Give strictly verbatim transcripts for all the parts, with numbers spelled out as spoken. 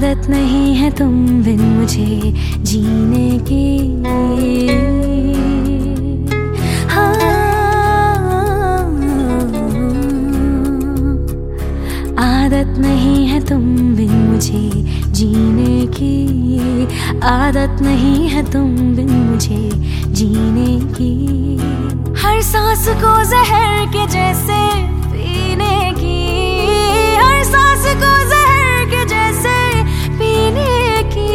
आदत नहीं है तुम बिन मुझे जीने की। हाँ, आदत नहीं है तुम बिन मुझे जीने की। आदत नहीं है तुम बिन मुझे जीने की। हर सांस को जहर के जैसे पीने की। हर सांस को जहर के जैसे पीने की।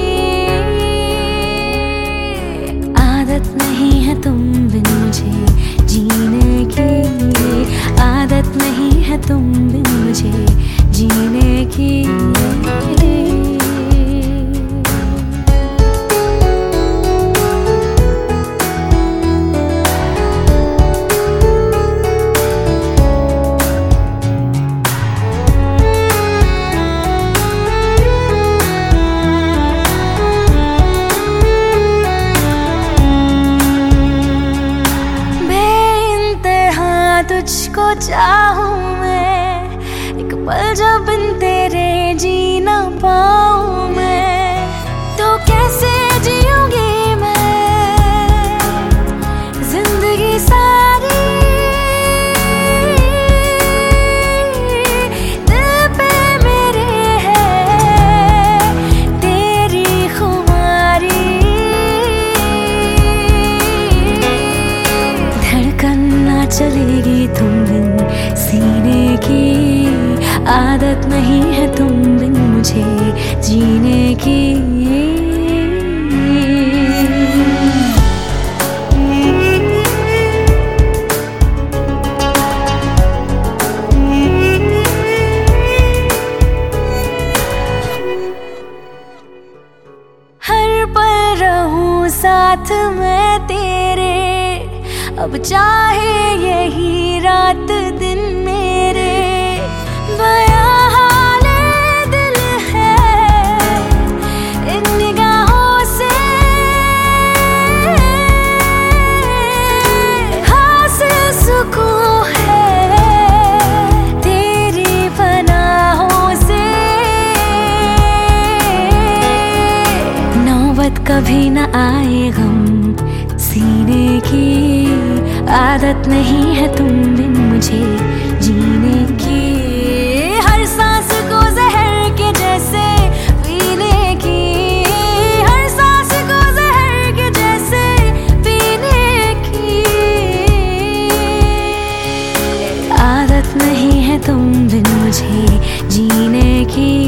आदत नहीं है तुम बिन मुझे जीने की। आदत नहीं है तुम बिन मुझे जीने की। तुझको चाहूं मैं, एक पल जब बिन तेरे जी ना पाऊं मैं, तो कैसे जीऊंगी मैं जिंदगी सारी। दिल पे मेरे है तेरी खुमारी। धड़कन ना चलेगी तुम बिन सीने की। आदत नहीं है तुम बिन मुझे जीने की। हर पल रहूं साथ मैं तेरे, अब चाहे यही रात दिन मेरे। बयां हाले दिल है इन निगाहों से, हासिल सुकून है तेरी पनाहों से। नौबत कभी न आए गम सीने की। आदत नहीं है तुम बिन मुझे जीने की। हर सांस को जहर के जैसे पीने की। हर सांस को जहर के जैसे पीने की। आदत नहीं है तुम बिन मुझे जीने की।